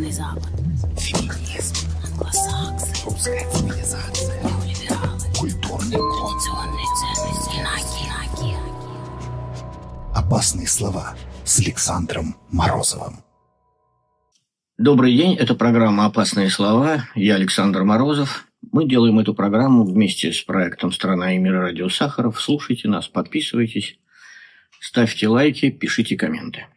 Запад. Феминизм. Англосаксы. Русская цивилизация. Неолибералы. Культурный код. Традиционные ценности. Инаки. Опасные слова с Александром Морозовым. Добрый день, это программа «Опасные слова». Я Александр Морозов. Мы делаем эту программу вместе с проектом «Страна и мир» радио Сахаров. Слушайте нас, подписывайтесь, ставьте лайки, пишите комменты.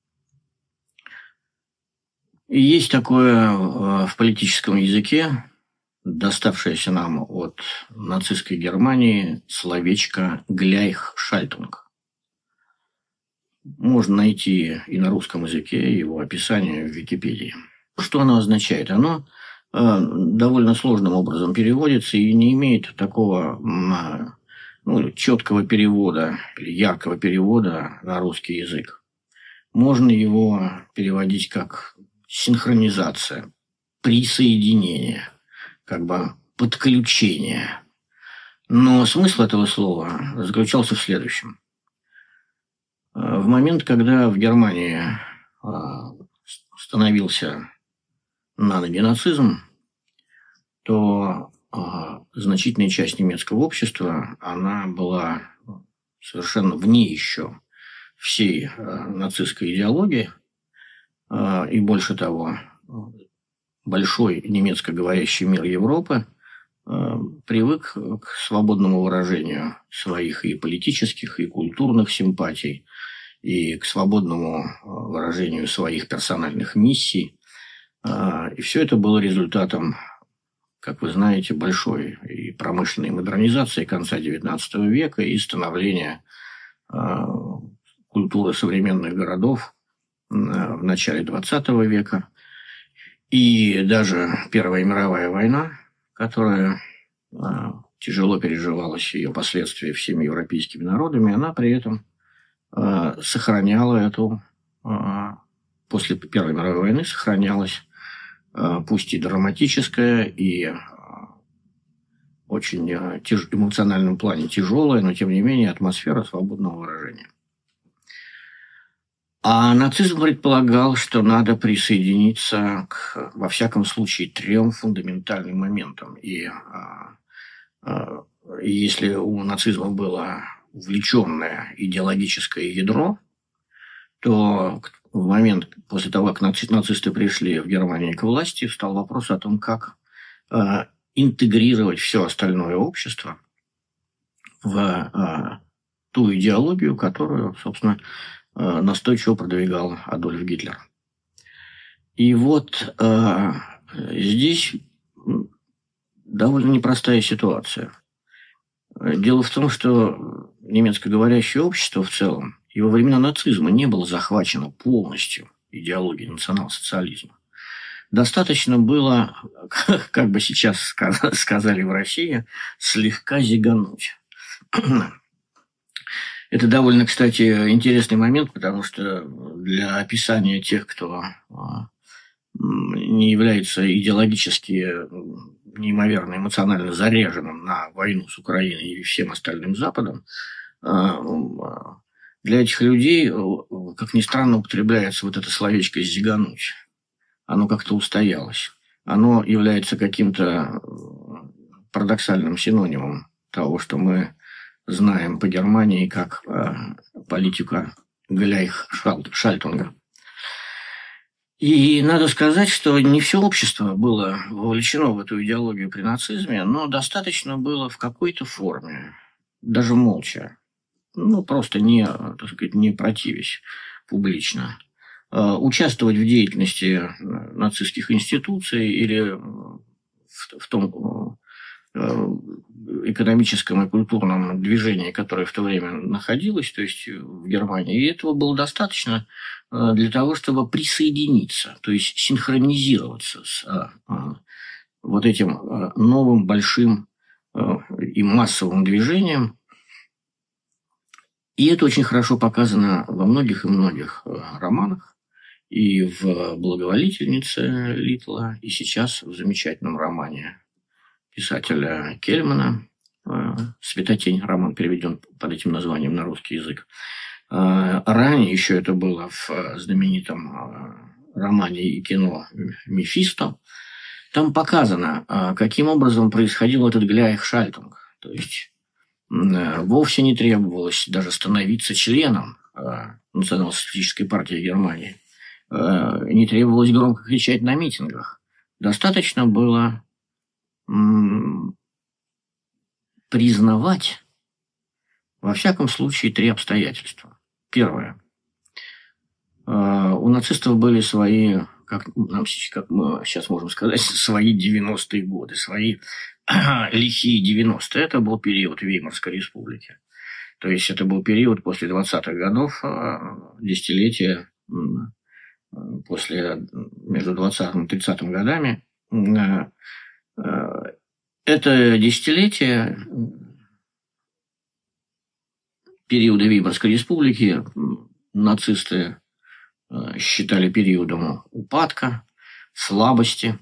И есть такое в политическом языке, доставшееся нам от нацистской Германии, словечко «гляйхшальтунг». Можно найти и на русском языке его описание в Википедии. Что оно означает? Оно довольно сложным образом переводится и не имеет такого четкого перевода, яркого перевода на русский язык. Можно его переводить как синхронизация, присоединение, как бы подключение. Но смысл этого слова заключался в следующем. В момент, когда в Германии становился на ноги нацизм, то значительная часть немецкого общества, она была совершенно вне еще всей нацистской идеологии. И больше того, большой немецкоговорящий мир Европы привык к свободному выражению своих и политических, и культурных симпатий, и к свободному выражению своих персональных миссий. И все это было результатом, как вы знаете, большой и промышленной модернизации конца XIX века и становления культуры современных городов в начале XX века. И даже Первая мировая война, которая тяжело переживалась, ее последствия всеми европейскими народами, она при этом сохраняла эту, после Первой мировой войны сохранялась, пусть и драматическая, и очень в эмоциональном плане тяжелая, но тем не менее атмосфера свободного выражения. А нацизм предполагал, что надо присоединиться во всяком случае, 3 фундаментальным моментам. И если у нацизма было увлеченное идеологическое ядро, то в момент после того, как нацисты пришли в Германии к власти, встал вопрос о том, как интегрировать все остальное общество в ту идеологию, которую, собственно, настойчиво продвигал Адольф Гитлер. И вот здесь довольно непростая ситуация. Дело в том, что немецкоговорящее общество в целом и во времена нацизма не было захвачено полностью идеологией национал-социализма. Достаточно было, как бы сейчас сказали в России, слегка зигануть. Это довольно, кстати, интересный момент, потому что для описания тех, кто не является идеологически неимоверно эмоционально заряженным на войну с Украиной и всем остальным Западом, для этих людей, как ни странно, употребляется вот это словечко «зигануть». Оно как-то устоялось. Оно является каким-то парадоксальным синонимом того, что мы знаем по Германии как политика гляйхшальтунга. И надо сказать, что не все общество было вовлечено в эту идеологию при нацизме, но достаточно было в какой-то форме, даже молча, просто не противясь публично, участвовать в деятельности нацистских институций или в том экономическом и культурном движении, которое в то время находилось, то есть в Германии. И этого было достаточно для того, чтобы присоединиться, то есть синхронизироваться с вот этим новым, большим и массовым движением. И это очень хорошо показано во многих и многих романах. И в «Благоволительнице» Литтла, и сейчас в замечательном романе писателя Кельмана «Светотень». Роман переведен под этим названием на русский язык. Ранее еще это было в знаменитом романе и кино «Мефисто», там показано, каким образом происходил этот Гляйхшальтунг. То есть вовсе не требовалось даже становиться членом Национал-социалистической партии Германии. Не требовалось громко кричать на митингах. Достаточно было признавать, во всяком случае, 3 обстоятельства. Первое. У нацистов были свои, как мы сейчас можем сказать, свои 90-е годы, свои лихие 90-е. Это был период Веймарской республики. То есть это был период после 20-х годов, десятилетия после, между 20-м и 30-м годами. Это десятилетие периода Веймарской республики нацисты считали периодом упадка, слабости,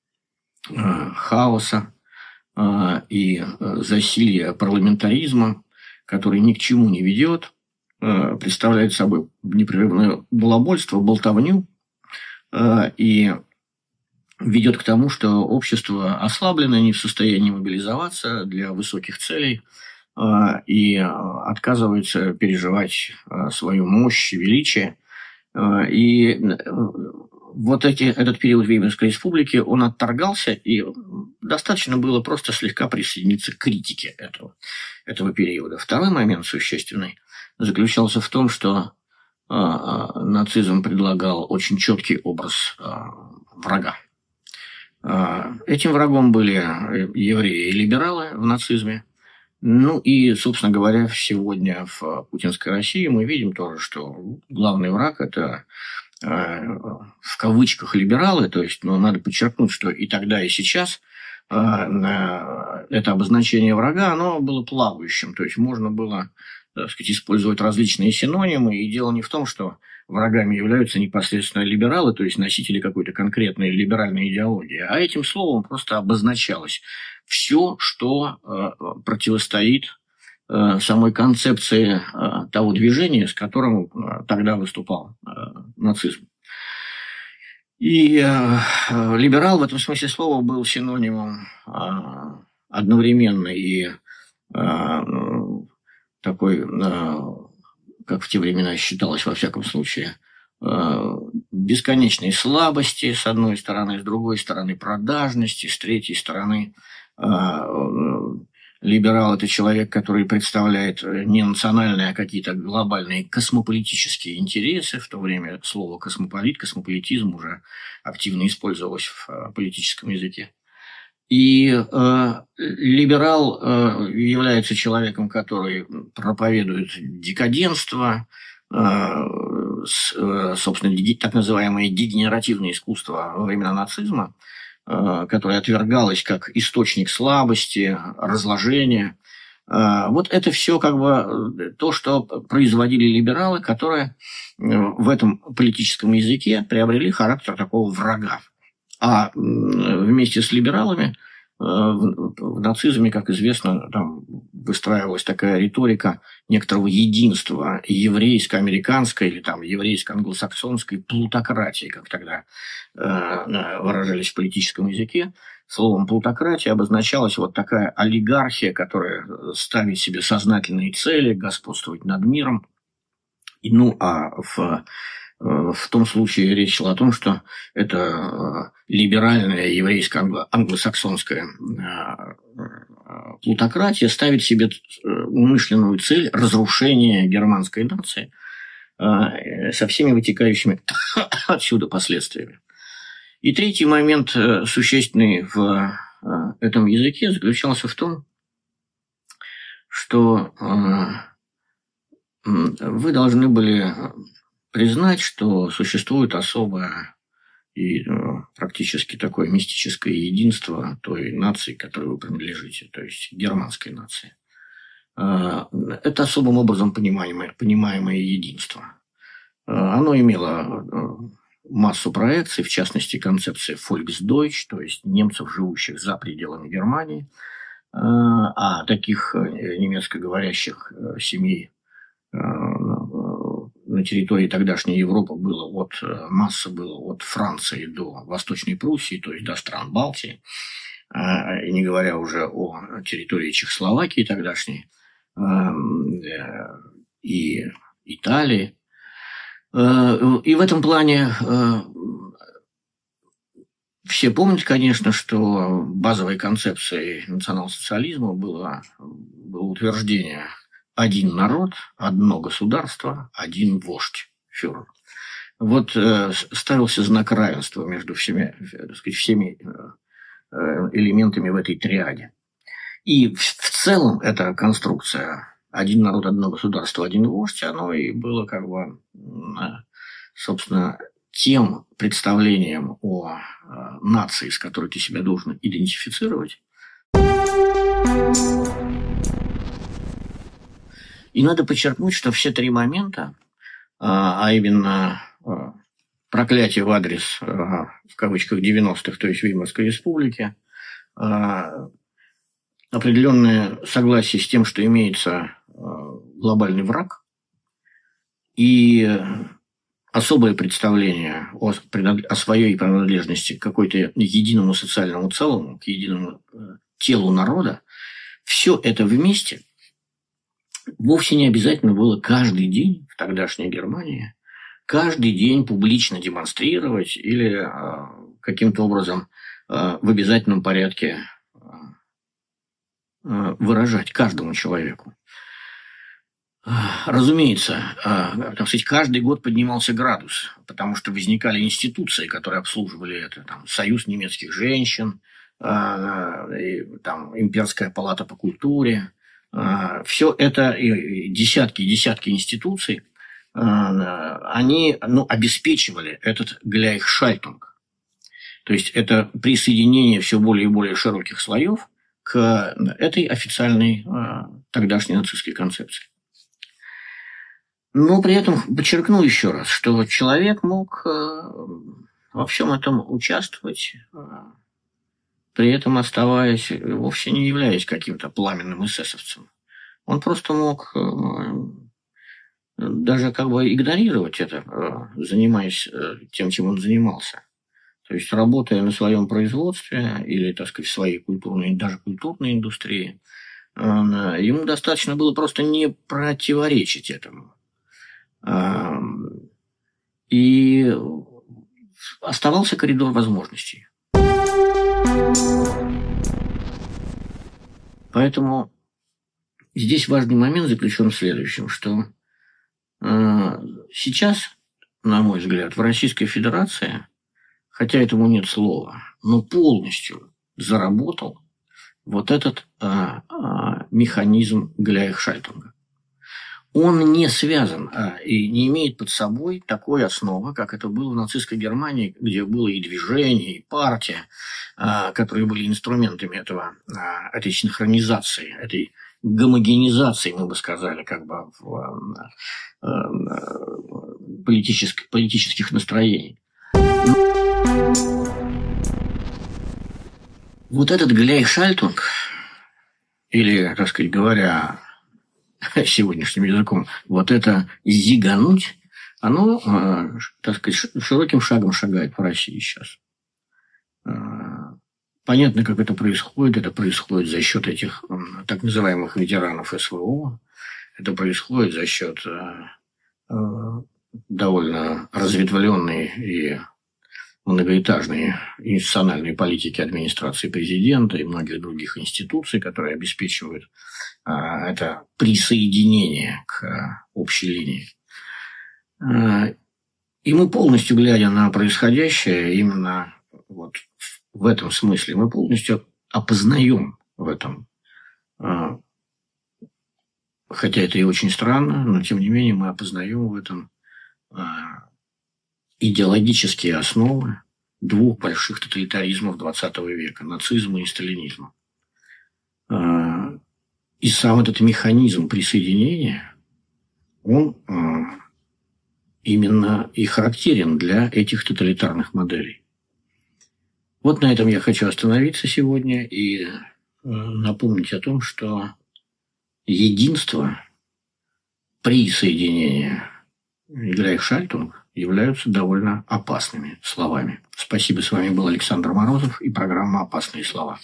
хаоса и засилья парламентаризма, который ни к чему не ведет, представляет собой непрерывное балабольство, болтовню и ведет к тому, что общество ослаблено, не в состоянии мобилизоваться для высоких целей и отказывается переживать свою мощь и величие. И вот этот период Веймарской республики, он отторгался, и достаточно было просто слегка присоединиться к критике этого периода. Второй момент существенный заключался в том, что нацизм предлагал очень четкий образ врага. Этим врагом были евреи и либералы в нацизме. Ну и, собственно говоря, сегодня в путинской России мы видим тоже, что главный враг – это в кавычках либералы, то есть надо подчеркнуть, что и тогда, и сейчас это обозначение врага, оно было плавающим, то есть можно было, так сказать, использовать различные синонимы, и дело не в том, что врагами являются непосредственно либералы, то есть носители какой-то конкретной либеральной идеологии, а этим словом просто обозначалось все, что противостоит самой концепции того движения, с которым тогда выступал нацизм. И либерал в этом смысле слова был синонимом одновременно и такой, как в те времена считалось, во всяком случае, бесконечной слабости, с одной стороны, с другой стороны, продажности, с третьей стороны, либерал – это человек, который представляет не национальные, а какие-то глобальные космополитические интересы. В то время слово «космополит», «космополитизм» уже активно использовалось в политическом языке. И либерал является человеком, который проповедует декаденство, собственно, так называемое дегенеративное искусство во времена нацизма, которое отвергалось как источник слабости, разложения. Вот это все как бы то, что производили либералы, которые в этом политическом языке приобрели характер такого врага. А вместе с либералами в нацизме, как известно, там выстраивалась такая риторика некоторого единства еврейско-американской или там еврейско-англосаксонской плутократии, как тогда выражались в политическом языке. Словом плутократия обозначалась вот такая олигархия, которая ставит себе сознательные цели, господствовать над миром. А в том случае речь шла о том, что это либеральная еврейско-англосаксонская плутократия ставит себе умышленную цель разрушения германской нации со всеми вытекающими отсюда последствиями. И третий момент, существенный в этом языке, заключался в том, что вы должны были признать, что существует особое и практически такое мистическое единство той нации, к которой вы принадлежите, то есть германской нации. Это особым образом понимаемое единство. Оно имело массу проекций, в частности, концепция Volksdeutsch, то есть немцев, живущих за пределами Германии, а таких немецкоговорящих семей на на территории тогдашней Европы масса было от Франции до Восточной Пруссии, то есть до стран Балтии, и не говоря уже о территории Чехословакии тогдашней, и Италии. И в этом плане все помнят, конечно, что базовой концепцией национал-социализма было утверждение: один народ, одно государство, один вождь, фюрер. Вот ставился знак равенства между всеми, так сказать, всеми элементами в этой триаде. И в целом эта конструкция «один народ, одно государство, один вождь», оно и было как бы, собственно, тем представлением о нации, с которой ты себя должен идентифицировать. И надо подчеркнуть, что все три момента, а именно проклятие в адрес, в кавычках, 90-х, то есть Веймарской республики, определенное согласие с тем, что имеется глобальный враг, и особое представление о своей принадлежности к какой-то единому социальному целому, к единому телу народа, все это вместе вовсе не обязательно было каждый день в тогдашней Германии, каждый день публично демонстрировать или каким-то образом в обязательном порядке выражать каждому человеку. Разумеется, так сказать, каждый год поднимался градус, потому что возникали институции, которые обслуживали это. Там, Союз немецких женщин, там, Имперская палата по культуре. Все это, и десятки и десятки институций, они обеспечивали этот Gleichschaltung. То есть это присоединение все более и более широких слоев к этой официальной тогдашней нацистской концепции. Но при этом подчеркну еще раз, что человек мог во всем этом участвовать, при этом оставаясь, вовсе не являясь каким-то пламенным эсэсовцем. Он просто мог даже как бы игнорировать это, занимаясь тем, чем он занимался. То есть, работая на своем производстве или, так сказать, в своей культурной, даже культурной индустрии, ему достаточно было просто не противоречить этому. И оставался коридор возможностей. Поэтому здесь важный момент заключен в следующем, что сейчас, на мой взгляд, в Российской Федерации, хотя этому нет слова, но полностью заработал вот этот механизм Gleichschaltung. Он не связан и не имеет под собой такой основы, как это было в нацистской Германии, где было и движение, и партия, которые были инструментами этой синхронизации, этой гомогенизации, мы бы сказали, как бы политических настроений. Вот этот Gleichschaltung, или, так сказать, говоря сегодняшним языком, вот это зигануть, оно, так сказать, широким шагом шагает по России сейчас. Понятно, как это происходит. Это происходит за счет этих так называемых ветеранов СВО. Это происходит за счет довольно разветвленной и многоэтажной институциональной политики администрации президента и многих других институций, которые обеспечивают это присоединение к общей линии. И мы полностью, глядя на происходящее, именно вот в этом смысле, мы полностью опознаем в этом, хотя это и очень странно, но тем не менее мы опознаем в этом идеологические основы двух больших тоталитаризмов XX века – нацизма и сталинизма. И сам этот механизм присоединения, он именно и характерен для этих тоталитарных моделей. Вот на этом я хочу остановиться сегодня и напомнить о том, что единство присоединения Гляйхшальтунг являются довольно опасными словами. Спасибо, с вами был Александр Морозов и программа «Опасные слова».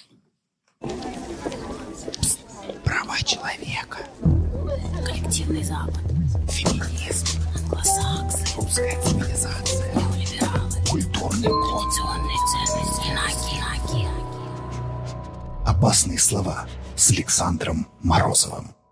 Права человека. Коллективный Запад. Феминизм. Англосаксы. Русская цивилизация. Неолибералы. Культурный код. Традиционные ценности. Инаки. Опасные слова с Александром Морозовым.